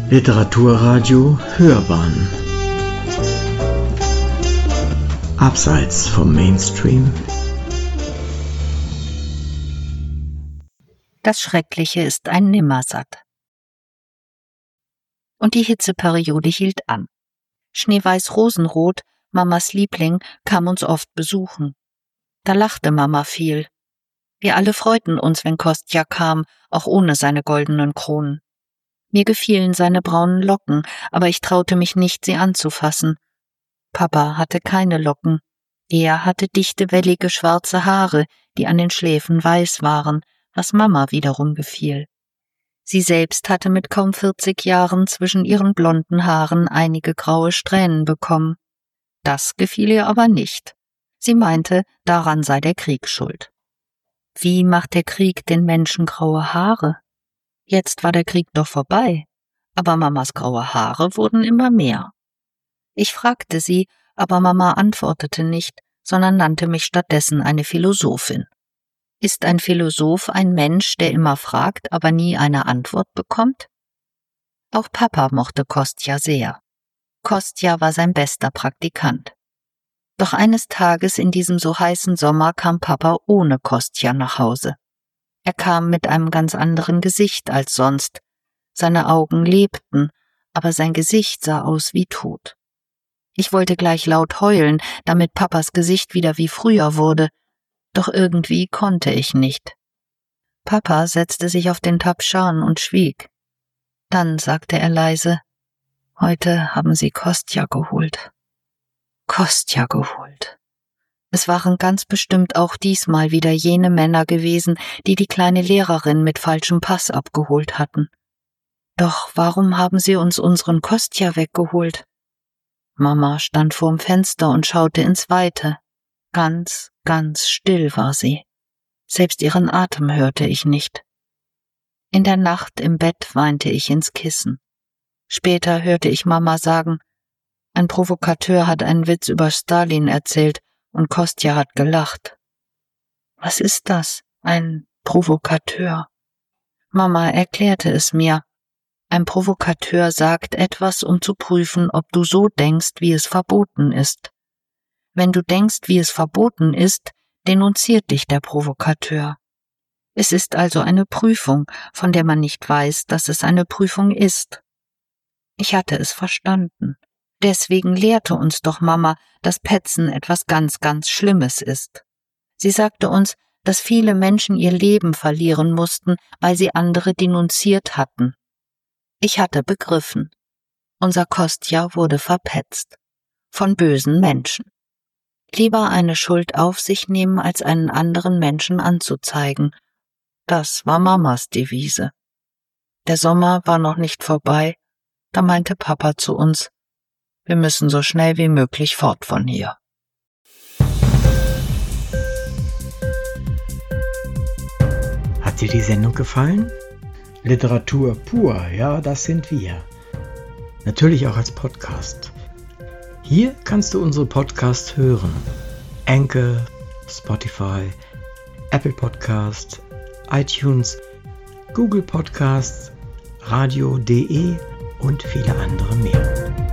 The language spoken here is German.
Literaturradio Hörbahn Abseits vom Mainstream. Das Schreckliche ist ein Nimmersatt. Und die Hitzeperiode hielt an. Schneeweiß-Rosenrot, Mamas Liebling, kam uns oft besuchen. Da lachte Mama viel. Wir alle freuten uns, wenn Kostja kam, auch ohne seine goldenen Kronen. Mir gefielen seine braunen Locken, aber ich traute mich nicht, sie anzufassen. Papa hatte keine Locken. Er hatte dichte, wellige, schwarze Haare, die an den Schläfen weiß waren, was Mama wiederum gefiel. Sie selbst hatte mit kaum 40 Jahren zwischen ihren blonden Haaren einige graue Strähnen bekommen. Das gefiel ihr aber nicht. Sie meinte, daran sei der Krieg schuld. Wie macht der Krieg den Menschen graue Haare? Jetzt war der Krieg doch vorbei, aber Mamas graue Haare wurden immer mehr. Ich fragte sie, aber Mama antwortete nicht, sondern nannte mich stattdessen eine Philosophin. Ist ein Philosoph ein Mensch, der immer fragt, aber nie eine Antwort bekommt? Auch Papa mochte Kostja sehr. Kostja war sein bester Praktikant. Doch eines Tages in diesem so heißen Sommer kam Papa ohne Kostja nach Hause. Er kam mit einem ganz anderen Gesicht als sonst. Seine Augen lebten, aber sein Gesicht sah aus wie tot. Ich wollte gleich laut heulen, damit Papas Gesicht wieder wie früher wurde, doch irgendwie konnte ich nicht. Papa setzte sich auf den Tapschan und schwieg. Dann sagte er leise, »Heute haben Sie Kostja geholt.« Kostja geholt. Es waren ganz bestimmt auch diesmal wieder jene Männer gewesen, die die kleine Lehrerin mit falschem Pass abgeholt hatten. Doch warum haben sie uns unseren Kostja weggeholt? Mama stand vorm Fenster und schaute ins Weite. Ganz, ganz still war sie. Selbst ihren Atem hörte ich nicht. In der Nacht im Bett weinte ich ins Kissen. Später hörte ich Mama sagen, ein Provokateur hat einen Witz über Stalin erzählt und Kostja hat gelacht. Was ist das? Ein Provokateur? Mama erklärte es mir. Ein Provokateur sagt etwas, um zu prüfen, ob du so denkst, wie es verboten ist. Wenn du denkst, wie es verboten ist, denunziert dich der Provokateur. Es ist also eine Prüfung, von der man nicht weiß, dass es eine Prüfung ist. Ich hatte es verstanden. Deswegen lehrte uns doch Mama, dass Petzen etwas ganz, ganz Schlimmes ist. Sie sagte uns, dass viele Menschen ihr Leben verlieren mussten, weil sie andere denunziert hatten. Ich hatte begriffen. Unser Kostja wurde verpetzt. Von bösen Menschen. Lieber eine Schuld auf sich nehmen, als einen anderen Menschen anzuzeigen. Das war Mamas Devise. Der Sommer war noch nicht vorbei, da meinte Papa zu uns, wir müssen so schnell wie möglich fort von hier. Hat dir die Sendung gefallen? Literatur pur, ja, das sind wir. Natürlich auch als Podcast. Hier kannst du unsere Podcasts hören. Anchor, Spotify, Apple Podcast, iTunes, Google Podcasts, radio.de und viele andere mehr.